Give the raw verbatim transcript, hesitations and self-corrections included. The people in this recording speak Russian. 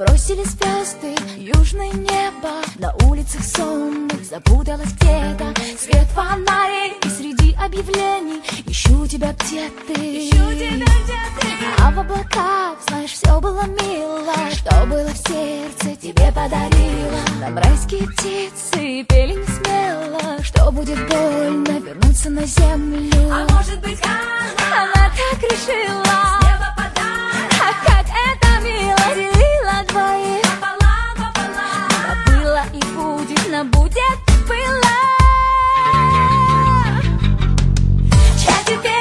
Бросили звезды, южное небо, на улицах сонных запуталась где-то. Свет фонарей и среди объявлений ищу тебя, где ты, ищу тебя, где ты. А в облаках, знаешь, все было мило, что было в сердце, тебе подарила. Нам райские птицы пели не смело, что будет больно вернуться на землю. А может быть, она, она так решила, с неба подарок. А как это мило, делила двоих пополам, пополам. Но было и будет, но будет было. Я теперь